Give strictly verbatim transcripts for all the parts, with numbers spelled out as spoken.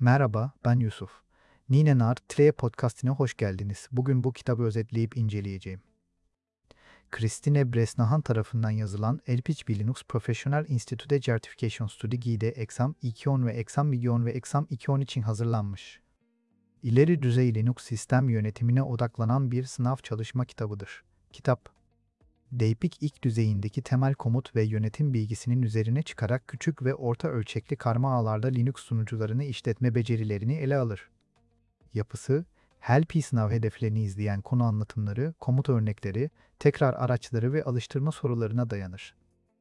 Merhaba, ben Yusuf. Ninenar Tre podcastine hoş geldiniz. Bugün bu kitabı özetleyip inceleyeceğim. Christine Bresnahan tarafından yazılan L P H P Linux Professional Institute Certification Study Guide Exam iki bin on ve Exam Milyon ve Exam iki bin on için hazırlanmış. İleri düzey Linux sistem yönetimine odaklanan bir sınav çalışma kitabıdır. Kitap, D P I K ilk düzeyindeki temel komut ve yönetim bilgisinin üzerine çıkarak küçük ve orta ölçekli karma ağlarda Linux sunucularını işletme becerilerini ele alır. Yapısı, H L P sınav hedeflerini izleyen konu anlatımları, komut örnekleri, tekrar araçları ve alıştırma sorularına dayanır.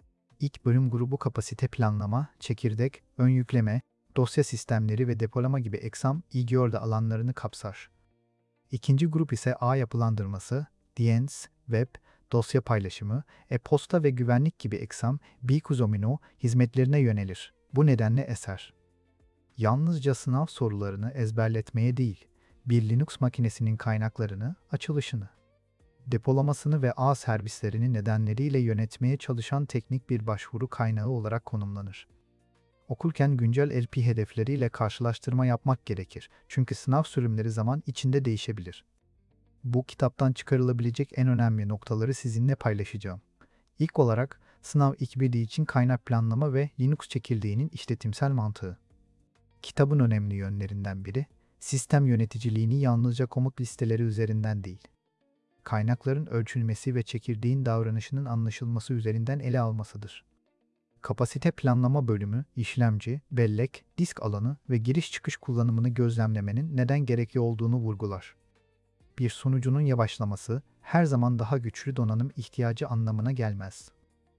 İlk bölüm grubu kapasite planlama, çekirdek, ön yükleme, dosya sistemleri ve depolama gibi exam, ilgi orada alanlarını kapsar. İkinci grup ise ağ yapılandırması, D N S, web, dosya paylaşımı, e-posta ve güvenlik gibi exam, Bikuzomino hizmetlerine yönelir. Bu nedenle eser. Yalnızca sınav sorularını ezberletmeye değil, bir Linux makinesinin kaynaklarını, açılışını, depolamasını ve ağ servislerini nedenleriyle yönetmeye çalışan teknik bir başvuru kaynağı olarak konumlanır. Okurken güncel L P hedefleriyle karşılaştırma yapmak gerekir çünkü sınav sürümleri zaman içinde değişebilir. Bu kitaptan çıkarılabilecek en önemli noktaları sizinle paylaşacağım. İlk olarak, sınav iki bin bir için kaynak planlama ve Linux çekirdeğinin işletimsel mantığı. Kitabın önemli yönlerinden biri, sistem yöneticiliğini yalnızca komut listeleri üzerinden değil, kaynakların ölçülmesi ve çekirdeğin davranışının anlaşılması üzerinden ele almasıdır. Kapasite planlama bölümü, işlemci, bellek, disk alanı ve giriş çıkış kullanımını gözlemlemenin neden gerekli olduğunu vurgular. Bir sunucunun yavaşlaması, her zaman daha güçlü donanım ihtiyacı anlamına gelmez.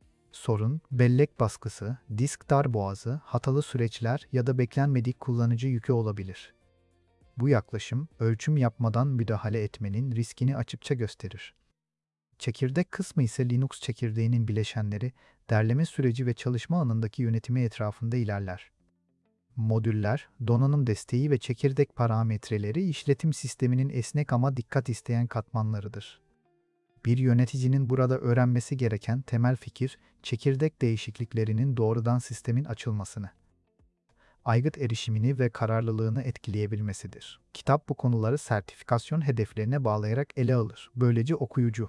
Sorun, bellek baskısı, disk darboğazı, hatalı süreçler ya da beklenmedik kullanıcı yükü olabilir. Bu yaklaşım, ölçüm yapmadan müdahale etmenin riskini açıkça gösterir. Çekirdek kısmı ise Linux çekirdeğinin bileşenleri, derleme süreci ve çalışma anındaki yönetimi etrafında ilerler. Modüller, donanım desteği ve çekirdek parametreleri işletim sisteminin esnek ama dikkat isteyen katmanlarıdır. Bir yöneticinin burada öğrenmesi gereken temel fikir, çekirdek değişikliklerinin doğrudan sistemin açılmasını, aygıt erişimini ve kararlılığını etkileyebilmesidir. Kitap bu konuları sertifikasyon hedeflerine bağlayarak ele alır. Böylece okuyucu,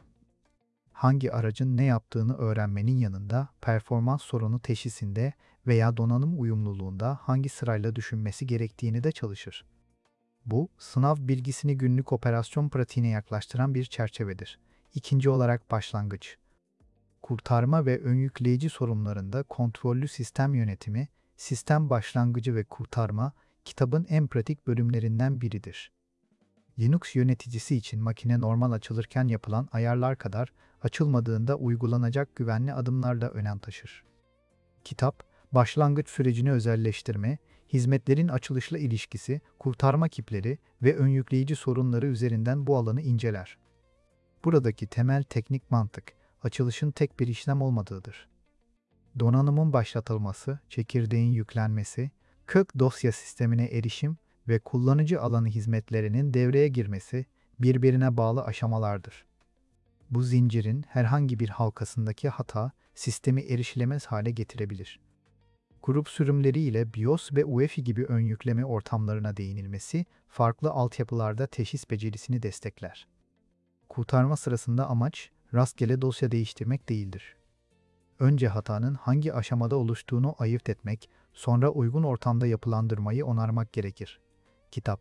hangi aracın ne yaptığını öğrenmenin yanında performans sorunu teşhisinde veya donanım uyumluluğunda hangi sırayla düşünmesi gerektiğini de çalışır. Bu, sınav bilgisini günlük operasyon pratiğine yaklaştıran bir çerçevedir. İkinci olarak başlangıç. Kurtarma ve ön yükleyici sorunlarında kontrollü sistem yönetimi, sistem başlangıcı ve kurtarma, kitabın en pratik bölümlerinden biridir. Linux yöneticisi için makine normal açılırken yapılan ayarlar kadar açılmadığında uygulanacak güvenli adımlar da önem taşır. Kitap, başlangıç sürecini özelleştirme, hizmetlerin açılışla ilişkisi, kurtarma kipleri ve ön yükleyici sorunları üzerinden bu alanı inceler. Buradaki temel teknik mantık, açılışın tek bir işlem olmadığıdır. Donanımın başlatılması, çekirdeğin yüklenmesi, kök dosya sistemine erişim ve kullanıcı alanı hizmetlerinin devreye girmesi birbirine bağlı aşamalardır. Bu zincirin herhangi bir halkasındaki hata, sistemi erişilemez hale getirebilir. Grup sürümleri ile BIOS ve U E F I gibi ön yükleme ortamlarına değinilmesi, farklı altyapılarda teşhis becerisini destekler. Kurtarma sırasında amaç, rastgele dosya değiştirmek değildir. Önce hatanın hangi aşamada oluştuğunu ayırt etmek, sonra uygun ortamda yapılandırmayı onarmak gerekir. Kitap,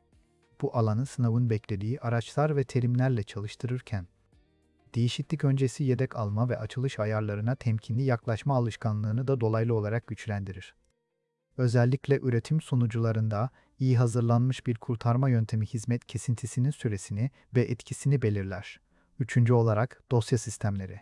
bu alanı sınavın beklediği araçlar ve terimlerle çalıştırırken, değişiklik öncesi yedek alma ve açılış ayarlarına temkinli yaklaşma alışkanlığını da dolaylı olarak güçlendirir. Özellikle üretim sunucularında iyi hazırlanmış bir kurtarma yöntemi hizmet kesintisinin süresini ve etkisini belirler. Üçüncü olarak dosya sistemleri.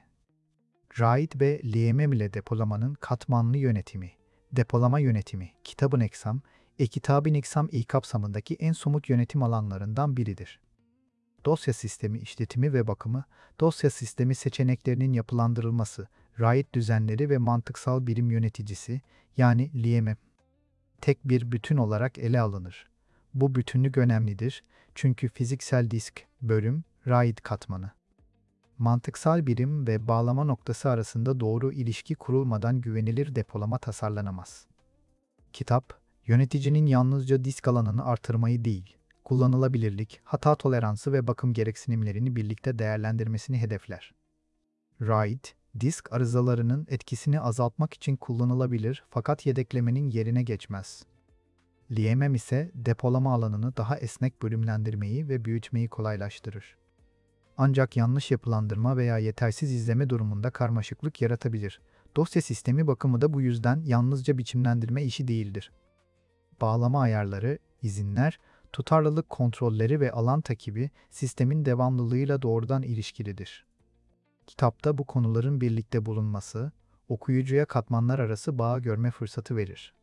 RAID ve L M M ile depolamanın katmanlı yönetimi, depolama yönetimi, kitabın eksam, e-kitabın eksam il kapsamındaki en somut yönetim alanlarından biridir. Dosya sistemi işletimi ve bakımı, dosya sistemi seçeneklerinin yapılandırılması, RAID düzenleri ve mantıksal birim yöneticisi, yani L M M, tek bir bütün olarak ele alınır. Bu bütünlük önemlidir çünkü fiziksel disk, bölüm, RAID katmanı, mantıksal birim ve bağlama noktası arasında doğru ilişki kurulmadan güvenilir depolama tasarlanamaz. Kitap, Yöneticinin yalnızca disk alanını artırmayı değil, kullanılabilirlik, hata toleransı ve bakım gereksinimlerini birlikte değerlendirmesini hedefler. RAID, disk arızalarının etkisini azaltmak için kullanılabilir fakat yedeklemenin yerine geçmez. L M M ise depolama alanını daha esnek bölümlendirmeyi ve büyütmeyi kolaylaştırır. Ancak yanlış yapılandırma veya yetersiz izleme durumunda karmaşıklık yaratabilir. Dosya sistemi bakımı da bu yüzden yalnızca biçimlendirme işi değildir. Bağlama ayarları, izinler, tutarlılık kontrolleri ve alan takibi sistemin devamlılığıyla doğrudan ilişkilidir. Kitapta bu konuların birlikte bulunması, okuyucuya katmanlar arası bağ görme fırsatı verir.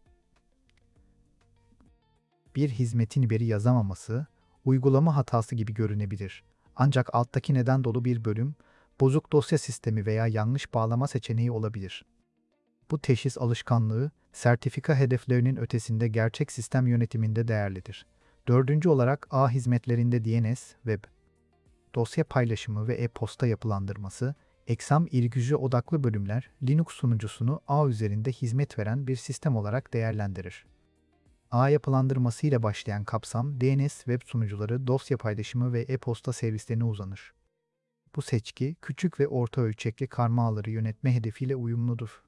Bir hizmetin veri yazamaması, uygulama hatası gibi görünebilir. Ancak alttaki neden dolu bir bölüm, bozuk dosya sistemi veya yanlış bağlama seçeneği olabilir. Bu teşhis alışkanlığı, sertifika hedeflerinin ötesinde gerçek sistem yönetiminde değerlidir. Dördüncü olarak ağ hizmetlerinde D N S, web, dosya paylaşımı ve e-posta yapılandırması, eksam ilgücü odaklı bölümler, Linux sunucusunu ağ üzerinde hizmet veren bir sistem olarak değerlendirir. Ağ yapılandırmasıyla başlayan kapsam, D N S web sunucuları, dosya paylaşımı ve e-posta servislerine uzanır. Bu seçki, küçük ve orta ölçekli karma ağları yönetme hedefiyle uyumludur.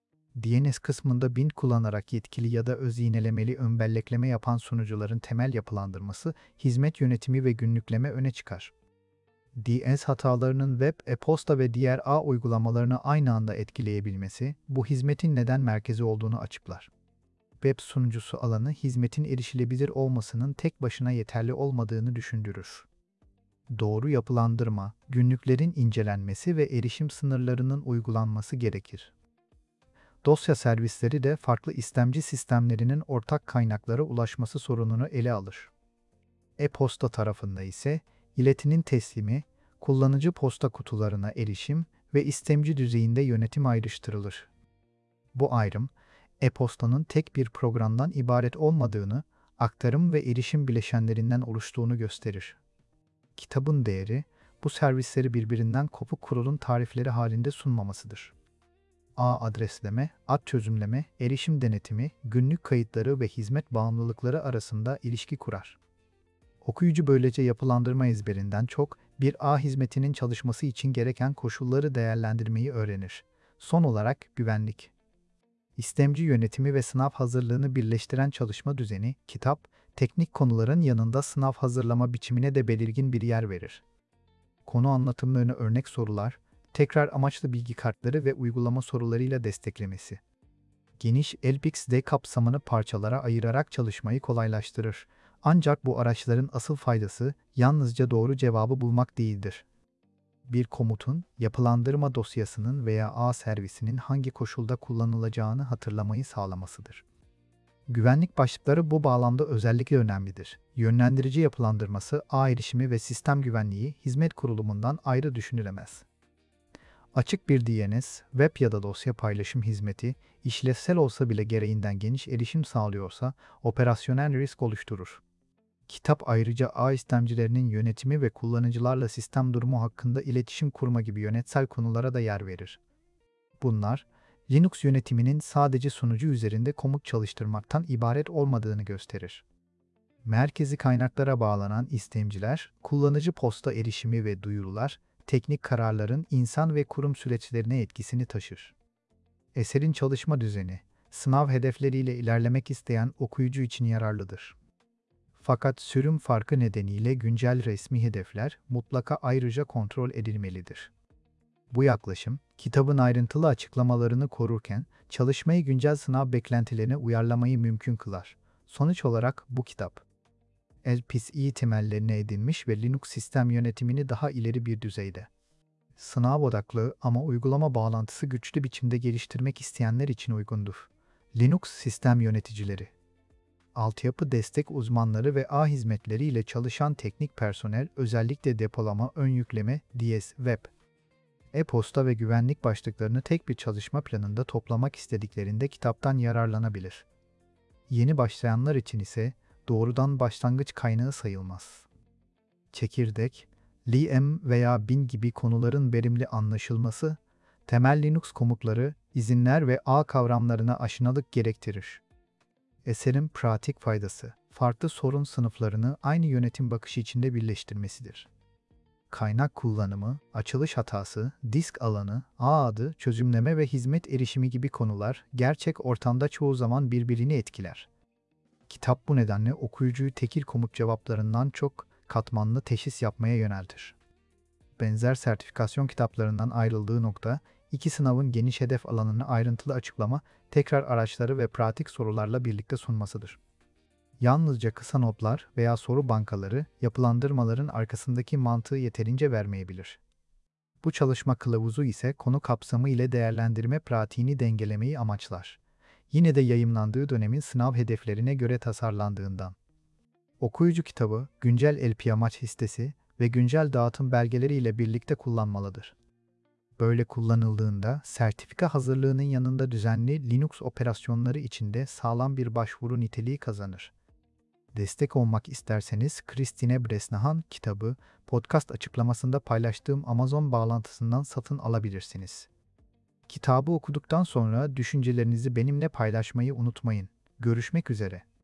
D N S kısmında bin kullanarak yetkili ya da öz iğnelemeli ön bellekleme yapan sunucuların temel yapılandırması, hizmet yönetimi ve günlükleme öne çıkar. D N S hatalarının web, e-posta ve diğer ağ uygulamalarını aynı anda etkileyebilmesi, bu hizmetin neden merkezi olduğunu açıklar. Web sunucusu alanı, hizmetin erişilebilir olmasının tek başına yeterli olmadığını düşündürür. Doğru yapılandırma, günlüklerin incelenmesi ve erişim sınırlarının uygulanması gerekir. Dosya servisleri de farklı istemci sistemlerinin ortak kaynaklara ulaşması sorununu ele alır. E-posta tarafında ise, iletinin teslimi, kullanıcı posta kutularına erişim ve istemci düzeyinde yönetim ayrıştırılır. Bu ayrım, e-postanın tek bir programdan ibaret olmadığını, aktarım ve erişim bileşenlerinden oluştuğunu gösterir. Kitabın değeri, bu servisleri birbirinden kopuk kurulun tarifleri halinde sunmamasıdır. Ağ adresleme, ad çözümleme, erişim denetimi, günlük kayıtları ve hizmet bağımlılıkları arasında ilişki kurar. Okuyucu böylece yapılandırma ezberinden çok, bir ağ hizmetinin çalışması için gereken koşulları değerlendirmeyi öğrenir. Son olarak güvenlik. İstemci yönetimi ve sınav hazırlığını birleştiren çalışma düzeni, kitap, teknik konuların yanında sınav hazırlama biçimine de belirgin bir yer verir. Konu anlatımlarını örnek sorular, tekrar amaçlı bilgi kartları ve uygulama sorularıyla desteklemesi. Geniş L P X D kapsamını parçalara ayırarak çalışmayı kolaylaştırır. Ancak bu araçların asıl faydası yalnızca doğru cevabı bulmak değildir. Bir komutun, yapılandırma dosyasının veya ağ servisinin hangi koşulda kullanılacağını hatırlamayı sağlamasıdır. Güvenlik başlıkları bu bağlamda özellikle önemlidir. Yönlendirici yapılandırması, ağ erişimi ve sistem güvenliği hizmet kurulumundan ayrı düşünülemez. Açık bir D N S, web ya da dosya paylaşım hizmeti, işlevsel olsa bile gereğinden geniş erişim sağlıyorsa, operasyonel risk oluşturur. Kitap ayrıca ağ istemcilerinin yönetimi ve kullanıcılarla sistem durumu hakkında iletişim kurma gibi yönetsel konulara da yer verir. Bunlar, Linux yönetiminin sadece sunucu üzerinde komut çalıştırmaktan ibaret olmadığını gösterir. Merkezi kaynaklara bağlanan istemciler, kullanıcı posta erişimi ve duyurular, teknik kararların insan ve kurum süreçlerine etkisini taşır. Eserin çalışma düzeni, sınav hedefleriyle ilerlemek isteyen okuyucu için yararlıdır. Fakat sürüm farkı nedeniyle güncel resmi hedefler mutlaka ayrıca kontrol edilmelidir. Bu yaklaşım, kitabın ayrıntılı açıklamalarını korurken, çalışmayı güncel sınav beklentilerine uyarlamayı mümkün kılar. Sonuç olarak bu kitap, L P S I temellerini edinmiş ve Linux sistem yönetimini daha ileri bir düzeyde, sınav odaklı ama uygulama bağlantısı güçlü biçimde geliştirmek isteyenler için uygundur. Linux sistem yöneticileri, altyapı destek uzmanları ve ağ hizmetleri ile çalışan teknik personel, özellikle depolama, ön yükleme, D S, web, e-posta ve güvenlik başlıklarını tek bir çalışma planında toplamak istediklerinde kitaptan yararlanabilir. Yeni başlayanlar için ise doğrudan başlangıç kaynağı sayılmaz. Çekirdek, L M veya bin gibi konuların verimli anlaşılması, temel Linux komutları, izinler ve ağ kavramlarına aşinalık gerektirir. Eserin pratik faydası, farklı sorun sınıflarını aynı yönetim bakışı içinde birleştirmesidir. Kaynak kullanımı, açılış hatası, disk alanı, ağ adı, çözümleme ve hizmet erişimi gibi konular gerçek ortamda çoğu zaman birbirini etkiler. Kitap bu nedenle okuyucuyu tekil komut cevaplarından çok katmanlı teşhis yapmaya yöneltir. Benzer sertifikasyon kitaplarından ayrıldığı nokta, iki sınavın geniş hedef alanını ayrıntılı açıklama, tekrar araçları ve pratik sorularla birlikte sunmasıdır. Yalnızca kısa notlar veya soru bankaları, yapılandırmaların arkasındaki mantığı yeterince vermeyebilir. Bu çalışma kılavuzu ise konu kapsamı ile değerlendirme pratiğini dengelemeyi amaçlar. Yine de yayımlandığı dönemin sınav hedeflerine göre tasarlandığından. Okuyucu kitabı, güncel L P amaç listesi ve güncel dağıtım belgeleri ile birlikte kullanmalıdır. Böyle kullanıldığında, sertifika hazırlığının yanında düzenli Linux operasyonları içinde sağlam bir başvuru niteliği kazanır. Destek olmak isterseniz Christine Bresnahan kitabı, podcast açıklamasında paylaştığım Amazon bağlantısından satın alabilirsiniz. Kitabı okuduktan sonra düşüncelerinizi benimle paylaşmayı unutmayın. Görüşmek üzere.